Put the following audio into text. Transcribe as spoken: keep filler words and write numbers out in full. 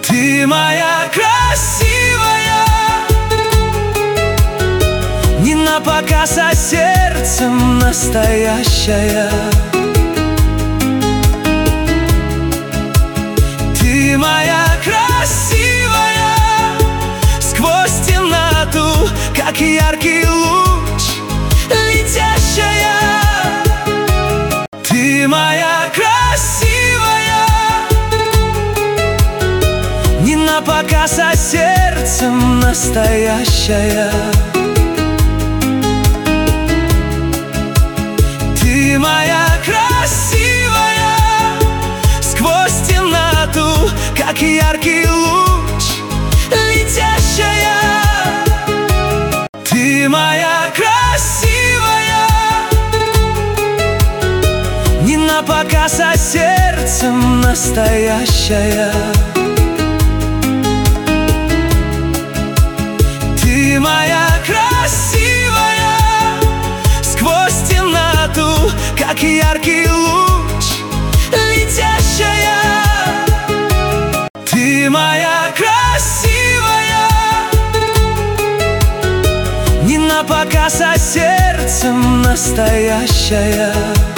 Ты моя красивая, не напоказ, а сердцем настоящая. Ты моя красивая, сквозь темноту, как яркий луч летящая. Ты моя красивая, не напоказ, а сердцем настоящая. Ты моя красивая, сквозь темноту, как яркий луч летящая. Ты моя красивая, не напоказ, а сердцем настоящая. Ты моя красивая, сквозь темноту, как яркий луч летящая. Ты моя красивая, не напоказ, а сердцем настоящая.